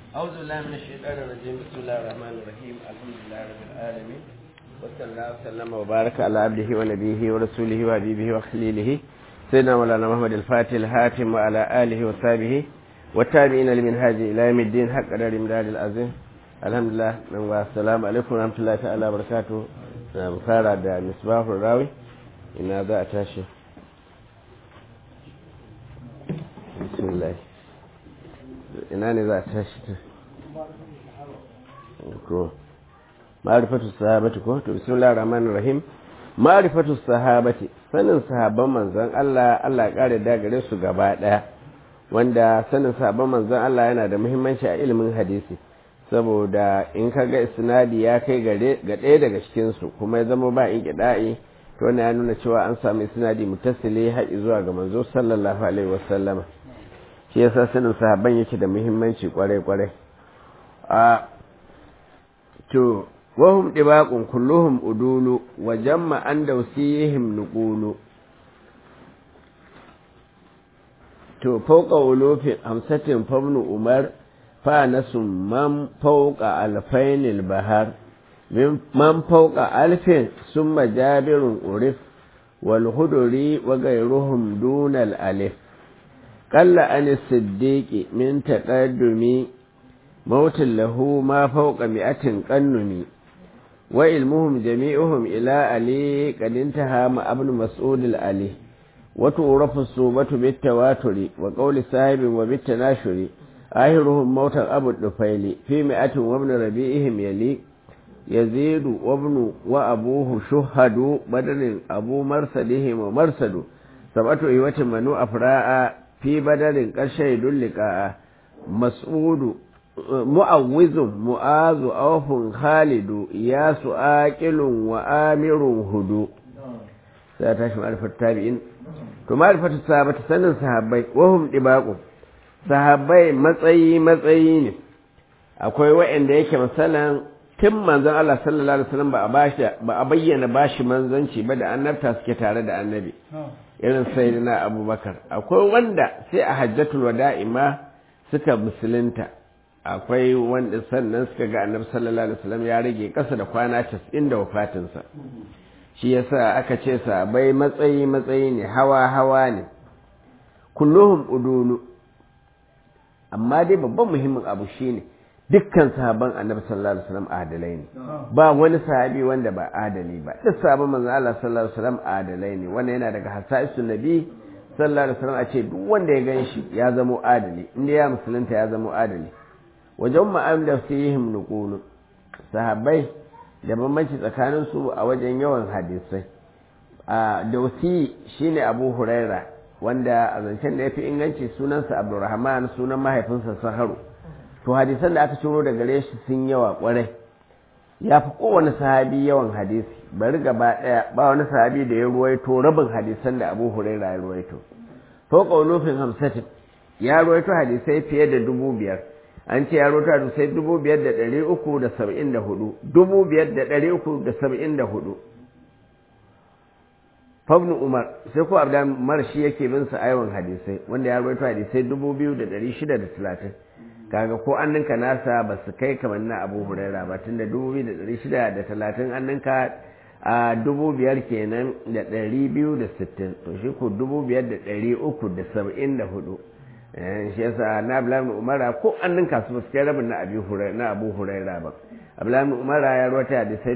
أعوذ بالله من الشيطان الرجيم بسم الله الرحمن الرحيم الحمد لله رب العالمين وصلى الله وسلم وبارك على عبده ونبيه ورسوله وحبيبه وخليله سيدنا مولانا محمد الفاتح الهاتم وعلى آله وصحبه والتابعين لمنهاج إلى يوم الدين حق قدر امداد العظيم الحمد لله والسلام عليكم ورحمة الله تعالى وبركاته بفارة دا مصباح الراوي إن هذا أتاشي بسم الله ina ne za a tashi ta ko ma'rifatu sahabati ko to bismillahir rahmanir rahim ma'rifatu sahabati sanin sahabban manzon Allah ya kare da gare su gaba daya wanda sanin sahabban manzon Allah yana da muhimmanci a ilimin hadisi saboda in kaga isnadi ya kai gare ga daya daga cikin su kuma ya zama ba inqida'i to wannan ya nuna cewa an samu isnadi muttasili har zuwa ga manzo sallallahu alaihi wasallama shi yasa sanin sahabban yake da muhimmanci kwarai-kwarai a to wahum dibaqun kulluhum udulu wa jamma an dawsihim nuqulu to fawqa ulufi amsatin famnu umar fa nasum man fawqa alfainil bahar man fawqa alfin summa jabirun urif wal huduri wa ghayruhum dunal alif قل عن الصديق من تقدم موت له ما فوق 100 قنم وعلمهم جميعهم إلى علي قد انتهى مع ابن مسعود العلي وتعرف الصوبة بالتواتر وقول صاحب وبالتناشر آخرهم موت أبو الطفيل في 100 وابن ربيعهم يلي يزيد وابن وأبوه شهد بدر أبو مرسدهم ومرسد 7 إيوة منو أفراء في بدر قد شهدوا اللقاء مسعود معوذ معاذ أوف خالد إياس آكل وآمر هدو سأتاش معرفة التابعين معرفة الصحابة سنن صحابي وهم دباقوا صحابي matsayi ne akwai wa'anda yake misalan tun manzon Allah sallallahu alaihi wasallam ba a bayyana bashi manzanci ba da annabta suke tare da annabi irin sayyidina abubakar akwai wanda sai a hajjatul wada'i ma suka musulunta akwai wanda sannan suka ga annabi sallallahu alaihi wasallam ya rage kasa da kwana 90 da wafatinsa shi yasa aka ce sa bai matsayi ne hawa ne kulluhum udulu amma dai babban muhimmin abu shine dukkan sahaban annabi sallallahu alaihi wasallam adalai ne ba wani sahabi wanda ba adali ba duk sahaban manzon Allah sallallahu alaihi wasallam adalai ne wannan yana daga hasaisun nabi sallallahu alaihi wasallam a ce duk wanda ya ganshi ya zama adali inda ya musulunta ya zama adali wajen ma'am da fihim nuqulu sahabbai da bambanci tsakanin su a wajen yawan hadisai a dausi shine Abu Huraira wanda a zancen da yafi inganci sunansa Abdurrahman sunan mahaifinsa Saharu to hadisan da aka ciro daga gare shi sun yawa kwarai ya fi kowane sahabi yawan hadisi bari gaba daya ba wani sahabi da ya ruwaito rabin hadisan da Abu Huraira ya ruwaito to qaulufin 50 ya ruwaito hadisai fiye da 5,000 an ce ya ruwaito hadisai 5,374 5,374 Fabnu Umar sai ko Abdul Umar shi yake bin sa yawan hadisai wanda ya ruwaito hadisai 2,630 kaga ko an ninka nasa ba su kai kamar na Abu Huraira ba tunda 2,630 an ninka a 5,000 kenan da 260 to shi ko 5,374 shi yasa na Abdullahi Umara ko an ninka su ba su kai rabin na Abu Huraira ba Abdullahi Umara ya rawaita hadisai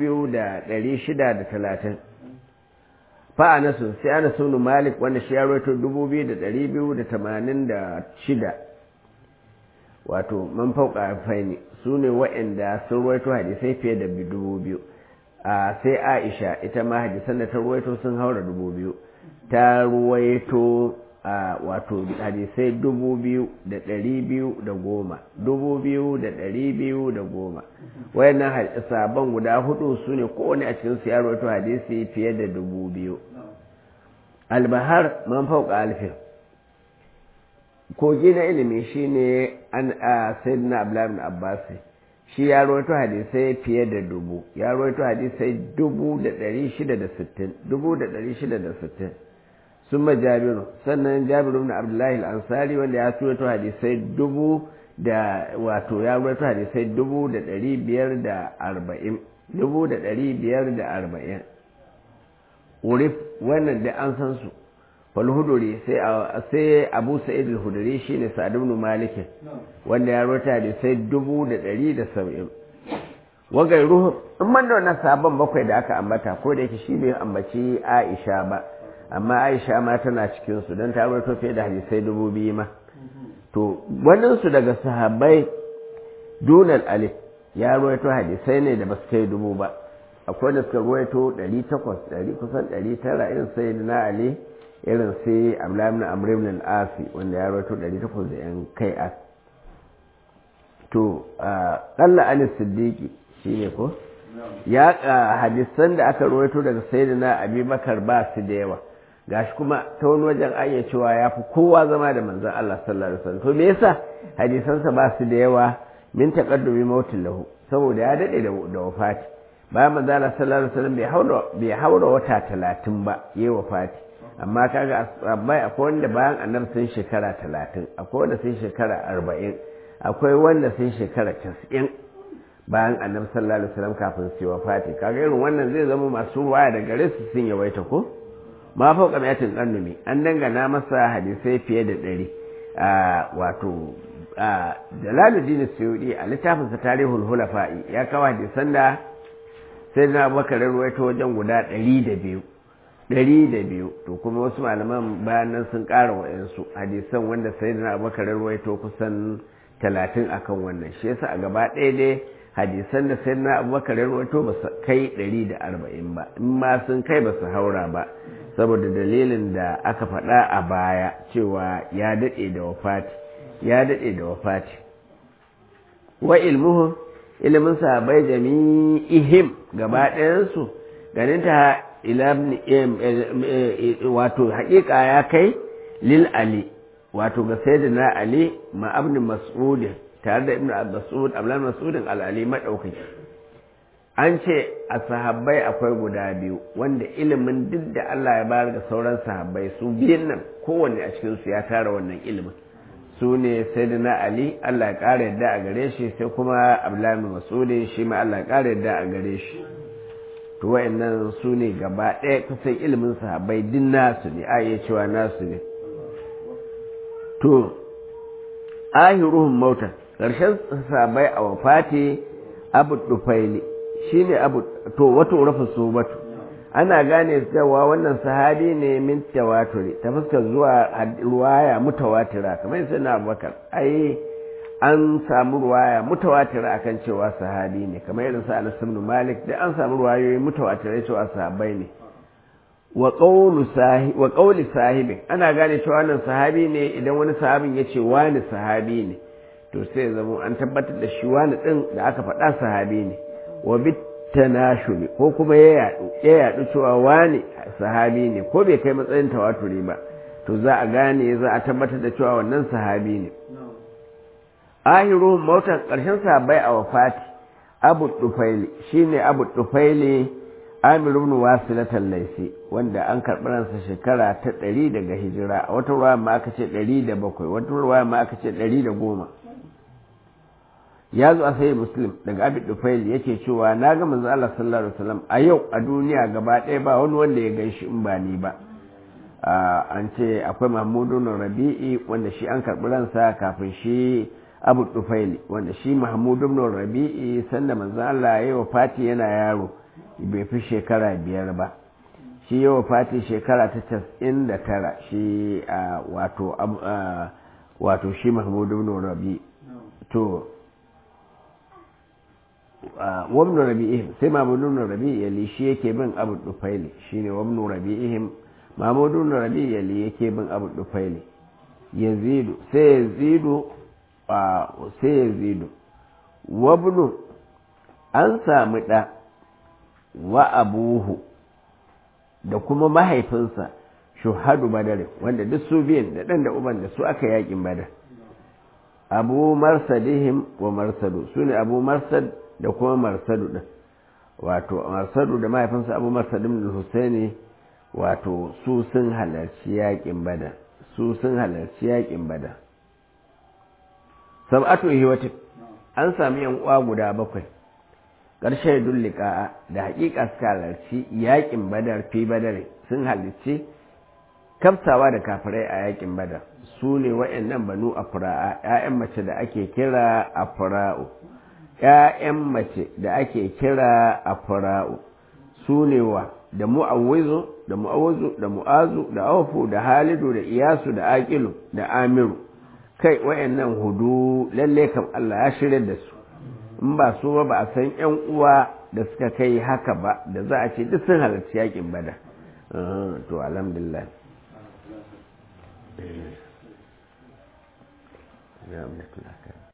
2,630 fa Anasu sai Anas ibn Malik wanda shi ya rawaito 2,286 wato man fauka faini su ne waɗanda sun ruwaito hadisai fiye da 2,000 sai Aisha ita ma hadisan da ta ruwaito sun haura 2,000 ta ruwaito wato hadisai 2,210 2,210 wayannan sabon guda hudu su ne kowane a cikin su ya ruwaito hadisi fiye da 2,000 albahar man fauka alfin kogi na ilimi shine an sayyidina Abdullah ibn Abbas shi ya rawaito hadisai fiye da 1,000 ya rawaito hadisai 660 summa Jabiru sannan Jabiru ibn Abdullah al-Ansari wanda ya rawaito hadisai da wato ya rawaito hadisai 540 urif wannan da an san su fal huduri sai Abu Sa'id al-Hudri shine Sa'd ibn Malik wanda ya rawaito hadisai 170 wagai ruhu in man da wannan sabon bakwai da aka ambata ko da yake shi bai ambaci Aisha ba amma Aisha ma tana cikin su dan ta rawaito fiye da hadisai 2000 ma to wannan su daga sahabbai dunal alif ya rawaito hadisai ne da basu kai 1000 ba akwai da suka rawaito 800 kusan 900 irin sayyidina Ali irin sai Abdullah ibn Amr ibn al-Asi wanda ya rawaito 800 da yan kai a to qalla an siddiqi shine ko ya hadisan da aka rawaito daga sayyidina Abubakar ba su da yawa gashi kuma ta wani wajen ayya cewa ya fi kowa zama da manzon Allah sallallahu alaihi wasallam to me yasa hadisansa ba su da yawa min taqaddumi mautin lahu saboda ya dade da wafati bayan manzon Allah sallallahu alaihi wasallam bai haura wata 30 ba yayi wafati amma kaga abai akwai wanda bayan annabi sun shekara 30 akwai wanda sun shekara 40 akwai wanda sun shekara 90 bayan annabi sallallahu alaihi wasallam kafin su wafati kaga irin wannan zai zama masu waya da gare su sun yawaita ko ma fauka miyatin ƙannumi an dangana masa hadisai fiye da 100 wato Jalaluddin Suyuti a littafinsa Tarihul Hulafa'i ya kawo hadisan da sai na Abubakar ruwaito wajen guda 102 to kuma wasu malaman bayan nan sun ƙara wa'yansu hadisan wanda sai na Abubakar ruwaito kusan 30 akan wannan shi yasa a gaba ɗaya dai hadisan da sai na Abubakar ruwaito ba su kai 140 ba in ma sun kai ba su haura ba saboda dalilin da aka faɗa a baya cewa ya daɗe da wafati wa ilmuhum ilimin sahabai jami'ihim gaba ɗayansu ganin ta wato haƙiƙa ya kai lil ali wato ga sayyidina ali ma ibn mas'ud tare da ibn mas'ud ablan mas'udin al-ali madaukaki an ce a sahabbai akwai guda biyu wanda ilimin duk da Allah ya bayar ga sauran sahabbai su biyun nan kowanne a cikinsu ya tara wannan ilimin su ne sayyidina Ali Allah ya ƙara yadda a gare shi sai kuma Abdullahi bin Mas'ud shi ma Allah ya ƙara yadda a gare shi to wayannan su ne gaba ɗaya kusan ilimin sahabbai din nasu ne a iya cewa nasu ne to ahiruhum mautan ƙarshen sahabbai a wafati Abu Dufaili shine abu to wato rafa subatu ana gane cewa wannan sahabi ne min tawaturi ta fuskar zuwa ruwaya mutawatira kamar sai na Abubakar ai an samu ruwaya mutawatira akan cewa sahabi ne kamar irin sa Anas ibn Malik da an samu ruwayoyi mutawatira cewa sahabbai ne wa qawli sahibi ana gane cewa wannan sahabi ne idan wani sahabin yace wani sahabi ne to sai zama an tabbatar da shi wani din da aka faɗa sahabi ne wa bitanashuli ko kuma ya yadu cewa wani sahabi ne ko bai kai matsayin tawaturi ba to za a gane za a tabbatar da cewa wannan sahabi ne ahiruhum mautan karshen sahabbai a wafati Abu Dufaili shine Abu Dufaili Amir ibn Wasilat al-Laysi wanda an karɓi ransa shekara ta 100 daga hijira a wata ruwa ma aka ce 107 wata ruwa ma aka ce 110 ya zo a sai Muslim daga Abi Dufail yake cewa na ga manzo Allah sallallahu alaihi wasallam a yau a duniya gaba ɗaya ba wani wanda ya ganshi in ba ni ba an ce akwai Mahmudun Rabi'i wanda shi an karɓi ransa kafin shi Abu Dufail wanda shi Mahmudun Rabi'i sanda manzo Allah ya yi wafati yana yaro bai fi shekara 5 ba shi ya wafati shekara ta 99 shi wato shi Mahmudun Rabi'i to wabnu rabi'ihim sai mamudun rabi'i yali shi yake bin Abu Dufaili shine wabnu rabi'ihim mamudun rabi'i yali yake bin Abu Dufaili yazidu wabnu an samu da wa abuhu da kuma mahaifinsa shuhadu badar wanda duk su biyan da dan da uban da su aka yakin badar abu marsadihim wa marsadu sune abu marsad da kuma marsadu din wato marsadu da mahaifinsa abu marsadin da husaini wato su sun halarci yakin badar sab'atu ihwatin an sami yan uwa guda 7 ƙarshe dullika da haƙiƙa suka halarci yaƙin badar fi badar sun halarci kafsawa da kafirai a yaƙin badar su ne wa'annan banu afra'a ƴaƴan mace da ake kira afra'u ƴaƴan mace da ake kira afra'u su ne wa da mu'awwizu da mu'azu da awfu da halidu da iyasu da aqilu da amiru kai wayannan hudu lalle kam Allah ya shirye da su in ba su ba a san ƴan uwa da suka kai haka ba da za a ce duk sun halarci yakin bada to alhamdulillah ya